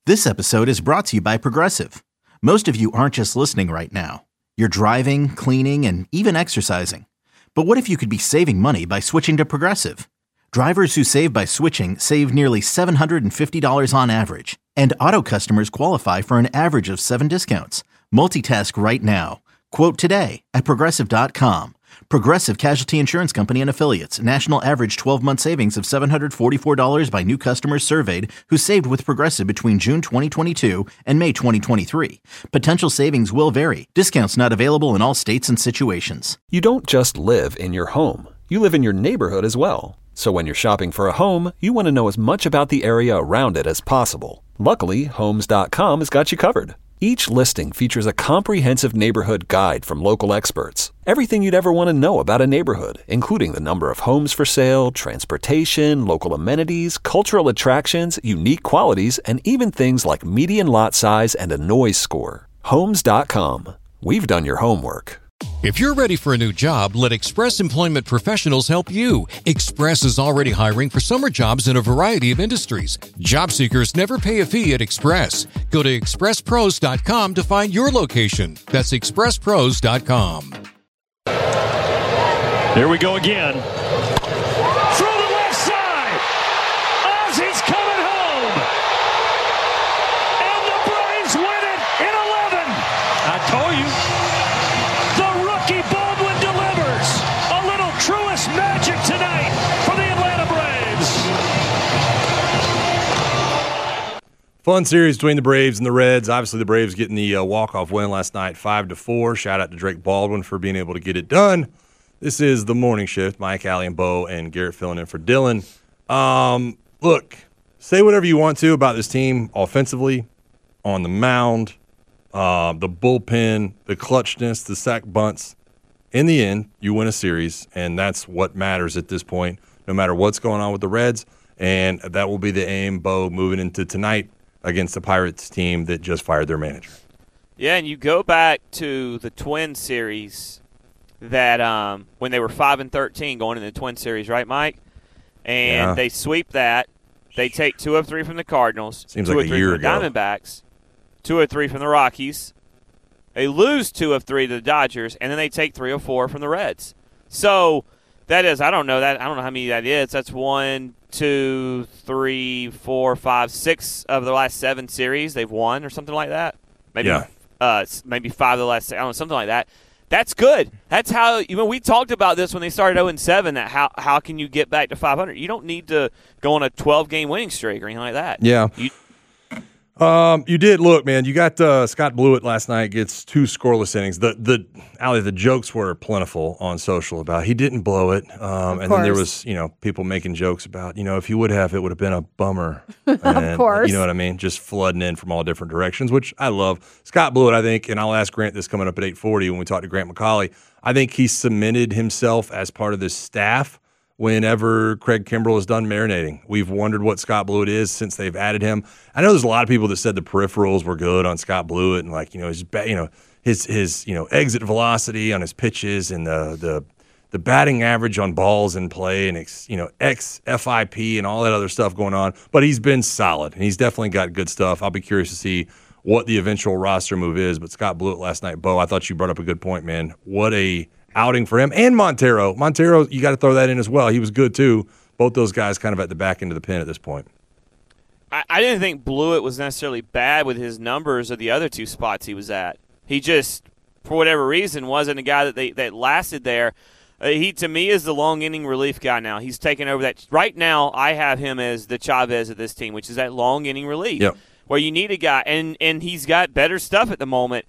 This episode is brought to you by Progressive. Most of you aren't just listening right now. You're driving, cleaning, and even exercising. But what if you could be saving money by switching to Progressive? Drivers who save by switching save nearly $750 on average. And auto customers qualify for an average of 7 discounts. Multitask right now. Quote today at Progressive.com. Progressive Casualty Insurance Company and Affiliates. National average 12-month savings of $744 by new customers surveyed who saved with Progressive between June 2022 and May 2023. Potential savings will vary. Discounts not available in all states and situations. You don't just live in your home. You live in your neighborhood as well. So when you're shopping for a home, you want to know as much about the area around it as possible. Luckily, Homes.com has got you covered. Each listing features a comprehensive neighborhood guide from local experts. Everything you'd ever want to know about a neighborhood, including the number of homes for sale, transportation, local amenities, cultural attractions, unique qualities, and even things like median lot size and a noise score. Homes.com. We've done your homework. If you're ready for a new job, let Express Employment Professionals help you. Express is already hiring for summer jobs in a variety of industries. Job seekers never pay a fee at Express. Go to expresspros.com to find your location. That's expresspros.com. Here we go again. Through the left side. Ozzy's coming home. And the Braves win it in 11. I told you. Baldwin delivers a little Truist magic tonight for the Atlanta Braves. Fun series between the Braves and the Reds. Obviously, the Braves getting the walk-off win last night, 5-4. Shout out to Drake Baldwin for being able to get it done. This is the morning shift. Mike, Allie, and Bo, and Garrett filling in for Dylan. Look, say whatever you want to about this team offensively, on the mound, the bullpen, the clutchness, the sack bunts. In the end, you win a series, and that's what matters at this point, no matter what's going on with the Reds. And that will be the aim, Bo, moving into tonight against the Pirates team that just fired their manager. Yeah, and you go back to the Twin series that when they were 5-13 going into the Twin series, right, Mike? And they sweep that. They take 2 of 3 from the Cardinals, Seems 2 like of a 3 year from the ago. Diamondbacks, 2 of 3 from the Rockies. They lose 2 of 3 to the Dodgers, and then they take 3 of 4 from the Reds. So that is, I don't know how many that is. That's 1, 2, 3, 4, 5, 6 of the last 7 series they've won, or something like that. Maybe 5 of the last, I don't know, something like that. That's good. That's how, we talked about this when they started 0-7. That how can you get back to 500? You don't need to go on a 12-game winning streak or anything like that. Yeah. You did. Look, man, you got Scott Blewett last night gets 2 scoreless innings. The jokes were plentiful on social about he didn't blow it. And then there was, people making jokes about, if he would have, it would have been a bummer. And, of course. You know what I mean? Just flooding in from all different directions, which I love. Scott Blewett, I think, and I'll ask Grant this coming up at 8:40 when we talk to Grant McCauley, I think he cemented himself as part of this staff whenever Craig Kimbrell is done marinating. We've wondered what Scott Blewett is since they've added him. I know there's a lot of people that said the peripherals were good on Scott Blewett and his exit velocity on his pitches and the batting average on balls in play and FIP and all that other stuff going on. But he's been solid and he's definitely got good stuff. I'll be curious to see what the eventual roster move is. But Scott Blewett last night, Bo, I thought you brought up a good point, man. What a outing for him. And Montero, you got to throw that in as well. He was good too. Both those guys kind of at the back end of the pen at this point. I didn't think Blewett was necessarily bad with his numbers of the other 2 spots he was at. He just, for whatever reason, wasn't a guy that lasted there. He, to me, is the long inning relief guy now. He's taken over that. Right now, I have him as the Chavez of this team, which is that long inning relief, where you need a guy, and he's got better stuff at the moment.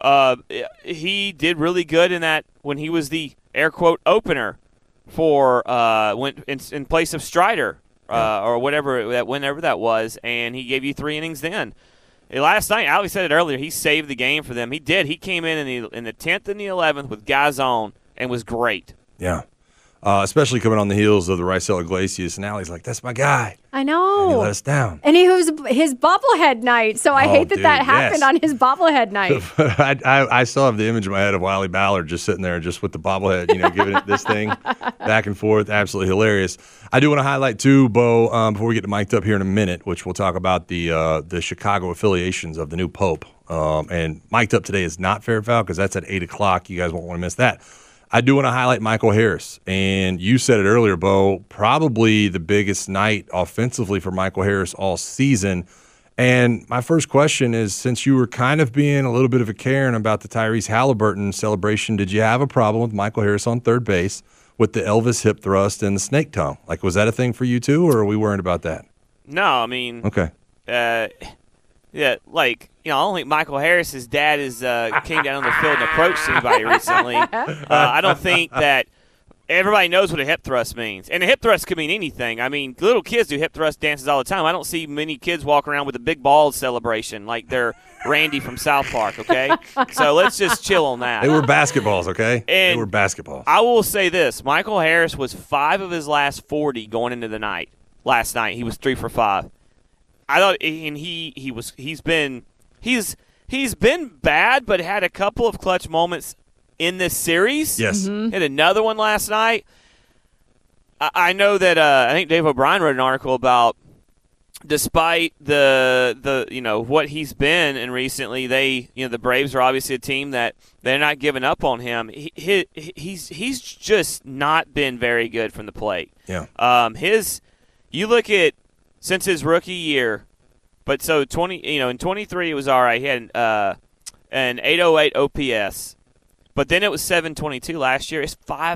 He did really good in that when he was the air quote opener for went in place of Strider or whenever that was, and he gave you 3 innings then. Last night, Ali said it earlier, he saved the game for them. He did. He came in the 10th and the 11th with guys on and was great. Yeah. especially coming on the heels of the Raisel Iglesias. And Allie's like, that's my guy. I know. And he let us down. And he was his bobblehead night, so I hate that happened on his bobblehead night. I still have the image in my head of Wiley Ballard just sitting there just with the bobblehead, giving it this thing back and forth. Absolutely hilarious. I do want to highlight, too, Bo, before we get to mic'd up here in a minute, which we'll talk about the Chicago affiliations of the new Pope. And mic'd up today is not Fair Foul because that's at 8 o'clock. You guys won't want to miss that. I do want to highlight Michael Harris. And you said it earlier, Bo, probably the biggest night offensively for Michael Harris all season. And my first question is, since you were kind of being a little bit of a Karen about the Tyrese Halliburton celebration, did you have a problem with Michael Harris on third base with the Elvis hip thrust and the snake tongue? Like, was that a thing for you too, or are we worried about that? No, I mean, okay. Yeah, I don't think Michael Harris's dad came down on the field and approached anybody recently. I don't think that everybody knows what a hip thrust means. And a hip thrust could mean anything. I mean, little kids do hip thrust dances all the time. I don't see many kids walk around with a big balls celebration like they're Randy from South Park, okay? So let's just chill on that. They were basketballs, okay? And they were basketballs. I will say this. Michael Harris was 5 of his last 40 going into the night. Last night, he was 3 for 5. I thought, and he's been bad, but had a couple of clutch moments in this series. Yes, Had another one last night. I know that I think Dave O'Brien wrote an article about, despite the what he's been and recently, the Braves are obviously a team that they're not giving up on him. He's just not been very good from the plate. Yeah. You look at since his rookie year, but so in 23 it was all right. He had an 808 OPS, but then it was 722 last year. It's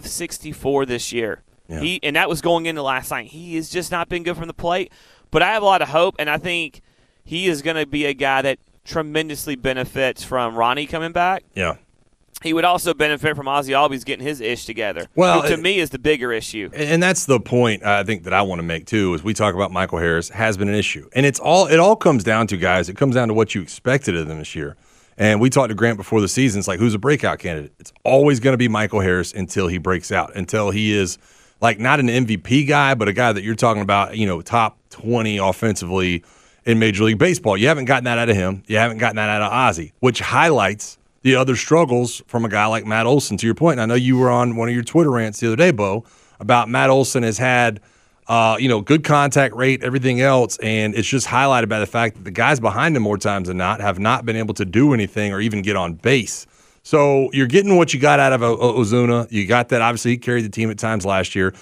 564 this year. Yeah. And that was going into last night. He has just not been good from the plate, but I have a lot of hope, and I think he is going to be a guy that tremendously benefits from Ronnie coming back. Yeah. He would also benefit from Ozzie Albies getting his ish together. Well, who to me is the bigger issue. And that's the point I think that I want to make too. Is we talk about Michael Harris has been an issue, and it all comes down to, guys. It comes down to what you expected of them this year. And we talked to Grant before the season. It's like, who's a breakout candidate? It's always going to be Michael Harris until he breaks out, until he is like not an MVP guy, but a guy that you're talking about, top 20 offensively in Major League Baseball. You haven't gotten that out of him. You haven't gotten that out of Ozzie, which highlights the other struggles from a guy like Matt Olson, to your point. And I know you were on one of your Twitter rants the other day, Bo, about Matt Olson has had, good contact rate, everything else, and it's just highlighted by the fact that the guys behind him more times than not have not been able to do anything or even get on base. So you're getting what you got out of Ozuna. You got that. Obviously, he carried the team at times last year.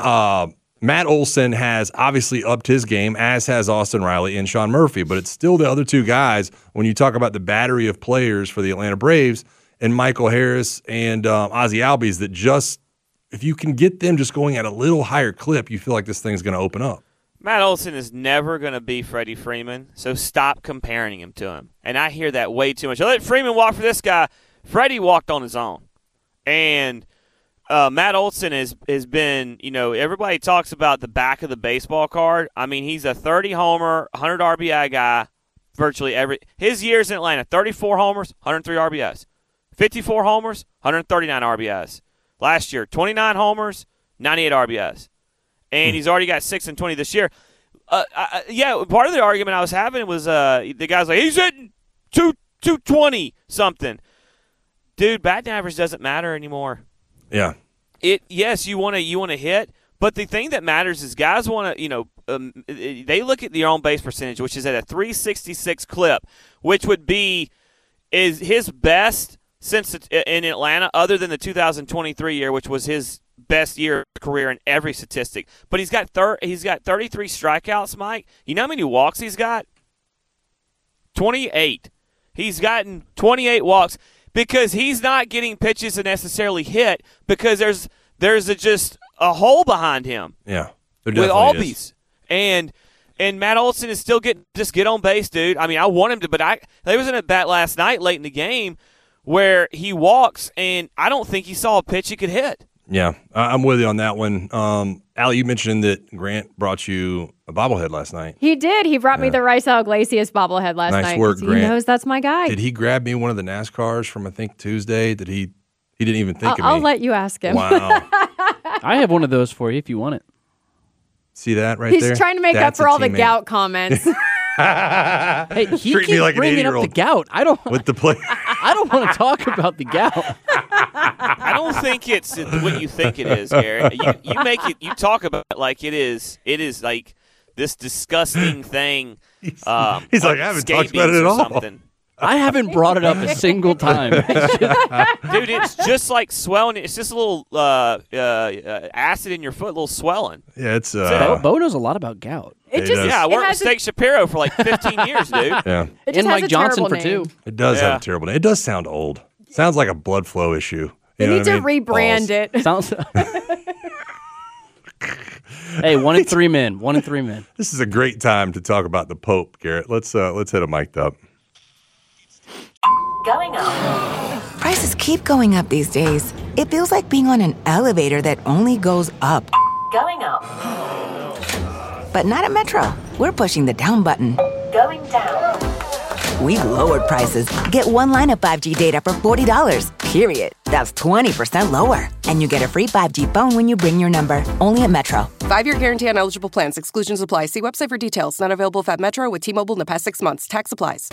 Matt Olson has obviously upped his game, as has Austin Riley and Sean Murphy, but it's still the other two guys when you talk about the battery of players for the Atlanta Braves and Michael Harris and Ozzie Albies that just, if you can get them just going at a little higher clip, you feel like this thing's going to open up. Matt Olson is never going to be Freddie Freeman, so stop comparing him to him. And I hear that way too much. Let Freeman walk for this guy. Freddie walked on his own. And Matt Olson has been, everybody talks about the back of the baseball card. I mean, he's a 30-homer, 100 RBI guy virtually his years in Atlanta, 34 homers, 103 RBIs. 54 homers, 139 RBIs. Last year, 29 homers, 98 RBIs. And he's already got 6 and 20 this year. Part of the argument I was having was the guy's like, he's hitting 220 something. Dude, batting average doesn't matter anymore. Yeah. Yes, you want to hit, but the thing that matters is guys want to, they look at their on base percentage, which is at a 366 clip, which is his best since in Atlanta, other than the 2023 year, which was his best year of career in every statistic. But he's got 33 strikeouts, Mike. You know how many walks he's got? 28. He's gotten 28 walks. Because he's not getting pitches to necessarily hit because there's just a hole behind him. Yeah, with Albies. And Matt Olson is still get on base, dude. I mean, I want him to, but there was an at bat last night late in the game where he walks, and I don't think he saw a pitch he could hit. Yeah, I'm with you on that one. Allie, you mentioned that Grant brought you a bobblehead last night. He did. He brought me the Raisel Iglesias bobblehead last night. Nice work, Grant. He knows that's my guy. Did he grab me one of the NASCARs from, I think, Tuesday? Did he didn't even think of me. I'll let you ask him. Wow. I have one of those for you if you want it. See that right He's there? He's trying to make up for all the gout comments. Hey, he treat keeps me like an bringing up the gout. I don't with the play. I don't want to talk about the gout. I don't think it's what you think it is, Garrett. You make it. You talk about it like it is. It is like this disgusting thing. He's like, I haven't talked about it at all. Something. I haven't brought it up a single time. Dude, it's just like swelling. It's just a little acid in your foot, a little swelling. Yeah, it's. Bo knows a lot about gout. I worked with Steak Shapiro for like 15 years, dude. Yeah. And Mike Johnson for 2. It does have a terrible name. It does sound old. Sounds like a blood flow issue. They need to rebrand it. Sounds. Hey, 1 in 3 men. 1 in 3 men. This is a great time to talk about the Pope, Garrett. Let's hit a mic'd up. Going up. Prices keep going up these days. It feels like being on an elevator that only goes up. Going up. But not at Metro. We're pushing the down button. Going down. We've lowered prices. Get one line of 5G data for $40, period. That's 20% lower. And you get a free 5G phone when you bring your number. Only at Metro. 5-year guarantee on eligible plans. Exclusions apply. See website for details. Not available at Metro with T-Mobile in the past 6 months. Tax applies.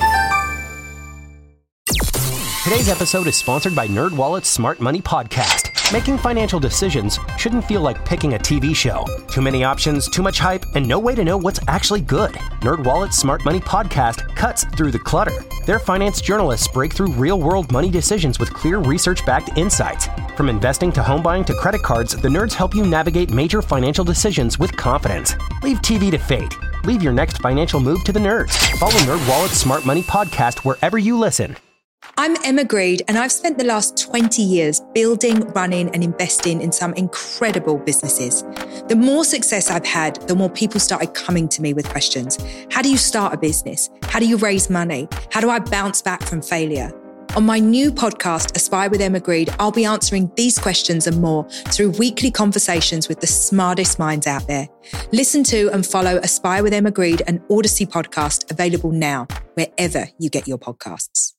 Today's episode is sponsored by NerdWallet's Smart Money Podcast. Making financial decisions shouldn't feel like picking a TV show. Too many options, too much hype, and no way to know what's actually good. NerdWallet's Smart Money Podcast cuts through the clutter. Their finance journalists break through real-world money decisions with clear research-backed insights. From investing to home buying to credit cards, the nerds help you navigate major financial decisions with confidence. Leave TV to fate. Leave your next financial move to the nerds. Follow NerdWallet's Smart Money Podcast wherever you listen. I'm Emma Greed, and I've spent the last 20 years building, running, and investing in some incredible businesses. The more success I've had, the more people started coming to me with questions. How do you start a business? How do you raise money? How do I bounce back from failure? On my new podcast, Aspire with Emma Greed, I'll be answering these questions and more through weekly conversations with the smartest minds out there. Listen to and follow Aspire with Emma Greed, an Odyssey podcast available now, wherever you get your podcasts.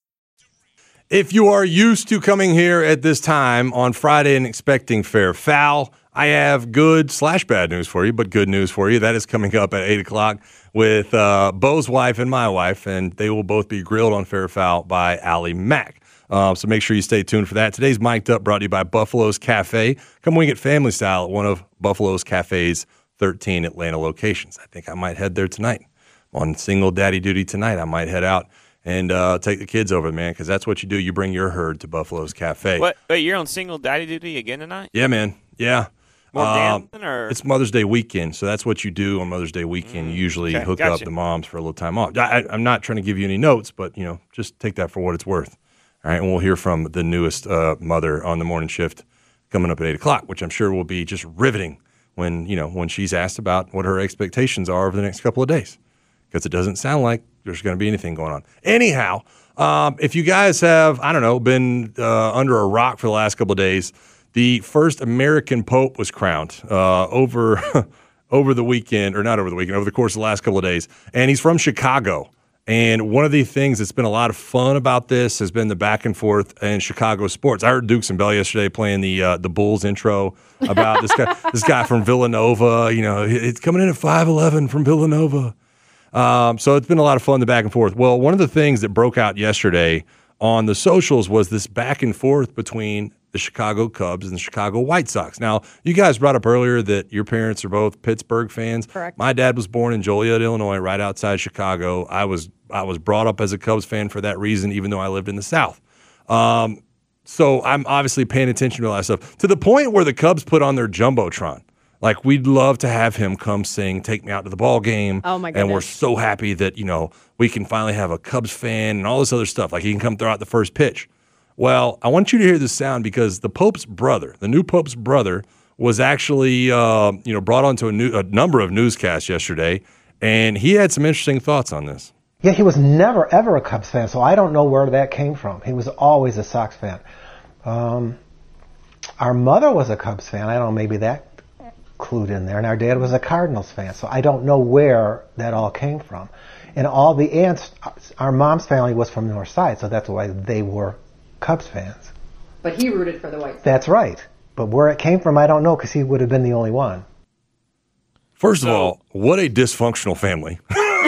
If you are used to coming here at this time on Friday and expecting fair foul, I have good/bad news for you, but good news for you. That is coming up at 8 o'clock with Bo's wife and my wife, and they will both be grilled on fair foul by Allie Mack. So make sure you stay tuned for that. Today's Mic'd Up brought to you by Buffalo's Cafe. Come wing it family style at one of Buffalo's Cafe's 13 Atlanta locations. I think I might head there tonight. I'm on single daddy duty tonight. I might head out and take the kids over, man, because that's what you do. You bring your herd to Buffalo's Cafe. What? Wait, you're on single daddy duty again tonight? Yeah, man. Yeah. More dancing, or? It's Mother's Day weekend, so that's what you do on Mother's Day weekend. You usually hook up the moms for a little time off. I'm not trying to give you any notes, but, just take that for what it's worth. All right, and we'll hear from the newest mother on the morning shift coming up at 8 o'clock, which I'm sure will be just riveting when she's asked about what her expectations are over the next couple of days, because it doesn't sound like there's going to be anything going on. Anyhow, if you guys have, been under a rock for the last couple of days, the first American Pope was crowned over the weekend, or not over the weekend, over the course of the last couple of days. And he's from Chicago. And one of the things that's been a lot of fun about this has been the back and forth in Chicago sports. I heard Dukes and Bell yesterday playing the Bulls intro about this guy from Villanova. It's coming in at 5'11" from Villanova. So it's been a lot of fun, the back and forth. Well, one of the things that broke out yesterday on the socials was this back and forth between the Chicago Cubs and the Chicago White Sox. Now, you guys brought up earlier that your parents are both Pittsburgh fans. Correct. My dad was born in Joliet, Illinois, right outside Chicago. I was brought up as a Cubs fan for that reason, even though I lived in the South. So I'm obviously paying attention to all that stuff, to the point where the Cubs put on their Jumbotron. Like, we'd love to have him come sing "Take Me Out to the Ball Game." Oh, my goodness. And we're so happy that, we can finally have a Cubs fan and all this other stuff. Like, he can come throw out the first pitch. Well, I want you to hear this sound, because the Pope's brother, the new Pope's brother, was actually, brought onto a number of newscasts yesterday, and he had some interesting thoughts on this. Yeah, he was never, ever a Cubs fan, so I don't know where that came from. He was always a Sox fan. Our mother was a Cubs fan. I don't know, maybe that clued in there. And our dad was a Cardinals fan, so I don't know where that all came from. And all the aunts, our mom's family was from the North Side, so that's why they were Cubs fans. But he rooted for the White Sox. That's right. But where it came from, I don't know, because he would have been the only one. First of all, what a dysfunctional family.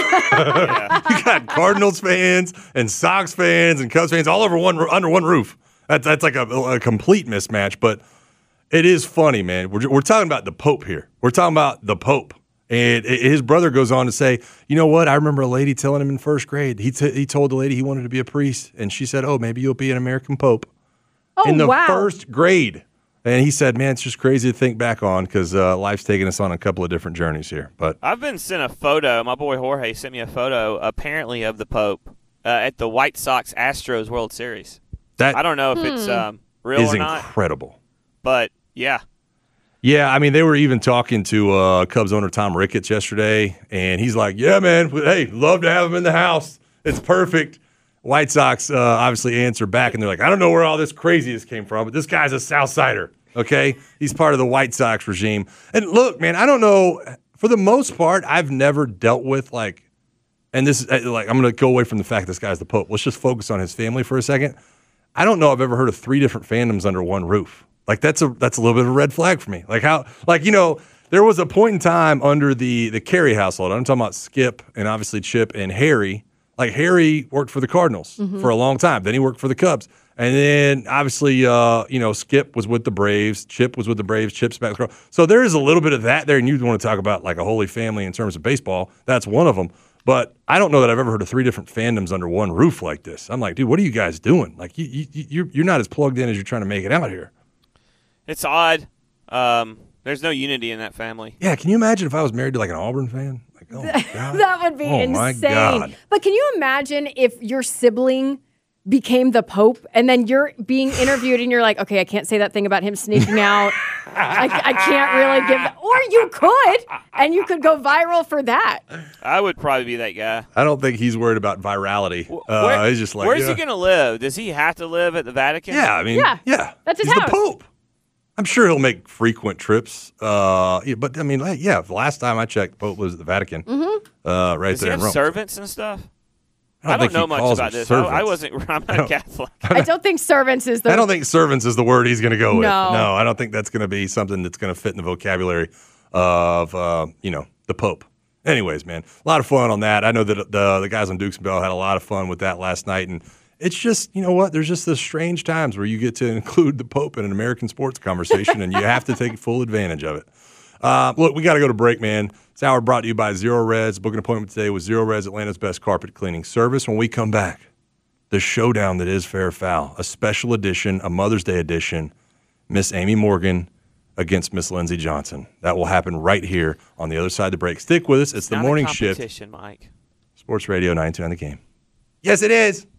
You got Cardinals fans and Sox fans and Cubs fans all under one roof. That's like a complete mismatch, but it is funny, man. We're talking about the Pope here. We're talking about the Pope. And his brother goes on to say, you know what? I remember a lady telling him in first grade. He told the lady he wanted to be a priest, and she said, oh, maybe you'll be an American Pope. Oh, in the wow. first grade. And he said, man, it's just crazy to think back on because life's taking us on a couple of different journeys here. But I've been sent a photo. My boy Jorge sent me a photo, apparently, of the Pope at the White Sox-Astros World Series. I don't know if it's real or not. Is incredible. But, yeah. Yeah, I mean, they were even talking to Cubs owner Tom Ricketts yesterday, and he's like, yeah, man, hey, love to have him in the house. It's perfect. White Sox obviously answer back, and they're like, I don't know where all this craziness came from, but this guy's a Southsider, okay? He's part of the White Sox regime. And look, man, I don't know. For the most part, I've never dealt with, like, and this is, like, I'm going to go away from the fact this guy's the Pope. Let's just focus on his family for a second. I don't know I've ever heard of 3 different fandoms under one roof. Like, that's a little bit of a red flag for me. Like, how, like, you know, there was a point in time under the Carey household. I'm talking about Skip and obviously Chip and Harry. Like, Harry worked for the Cardinals for a long time. Then he worked for the Cubs. And then, obviously, you know, Skip was with the Braves. Chip was with the Braves. Chip's back. So there is a little bit of that there. And you want to talk about, like, a holy family in terms of baseball. That's one of them. But I don't know that I've ever heard of 3 different fandoms under one roof like this. I'm like, dude, what are you guys doing? Like, you're not as plugged in as you're trying to make it out here. It's odd. There's no unity in that family. Yeah, can you imagine if I was married to, like, an Auburn fan? Like, oh, my God. That would be insane. My God. But can you imagine if your sibling became the Pope and then you're being interviewed and you're like, okay, I can't say that thing about him sneaking out. I can't really give that. Or you could, and you could go viral for that. I would probably be that guy. I don't think he's worried about virality. He's just like, where's he going to live? Does he have to live at the Vatican? Yeah, I mean, yeah. That's his he's house. The Pope. I'm sure he'll make frequent trips. But, I mean, yeah, the last time I checked, the Pope was at the Vatican. Right Does there he in have Rome. servants and stuff? I don't know much about this. I'm not Catholic. I don't think servants is I don't think servants is the word he's going to go with. No, I don't think that's going to be something that's going to fit in the vocabulary of, the Pope. Anyways, man, a lot of fun on that. I know that the guys on Dukes and Bell had a lot of fun with that last night. And it's just, you know what? There's just this strange times where you get to include the Pope in an American sports conversation, and you have to take full advantage of it. Look, we got to go to break, man. This hour brought to you by Zero Res. Book an appointment today with Zero Res, Atlanta's best carpet cleaning service. When we come back, the showdown that is Fair or Foul, a special edition, a Mother's Day edition, Miss Amy Morgan against Miss Lindsey Johnson. That will happen right here on the other side of the break. Stick with us. It's the morning shift. Mike. Sports Radio 929 The Game. Yes, it is.